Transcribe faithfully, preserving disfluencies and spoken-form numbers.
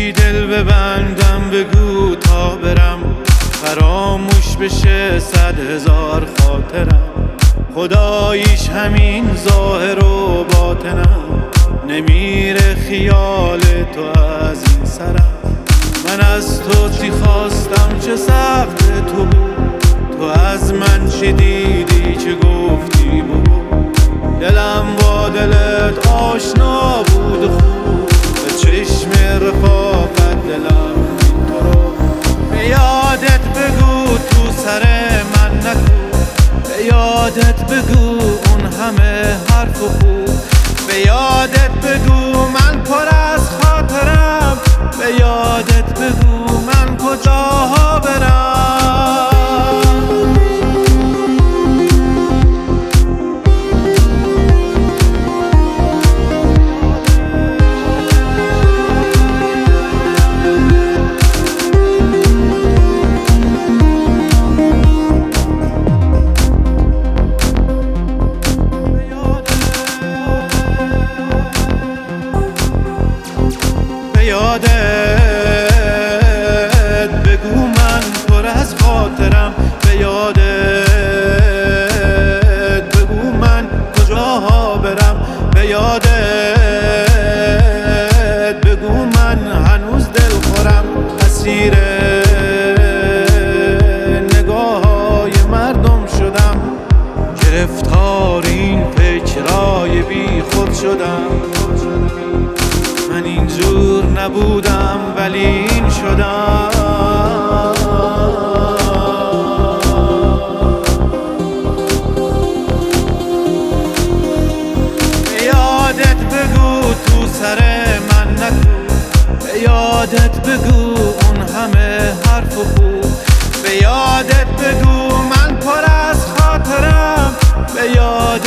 بی دل ببندم بگو تا برم، فراموش بشه صد هزار خاطرم. خداییش همین ظاهر و باطنم، نمیره خیال تو از این سرم. من از تو چی خواستم چه سخت تو بود، تو از من چی دیدی چه گفتی بود. دلم با دلت آشنا بود خوب، به چشم رفاقت دلم این تو رو به یادت بگو تو سر من نکن. به یادت بگو اون همه حرف و خوب، به یادت بگو من پر از خاطرم، به یادت بگو من کجاها برم. به یادت بگو من پر از خاطرم، به یادت بگو من کجاها برم. به یادت بگو من هنوز دل خورم، اسیر نگاه های مردم شدم، گرفتار این فکرای بی خود شدم. من اینجور نبودم ولی این شدم. به یادت بگو تو سر من نکن، به یادت بگو اون همه حرف و خوب، به یادت بگو من پر از خاطرم، به یادت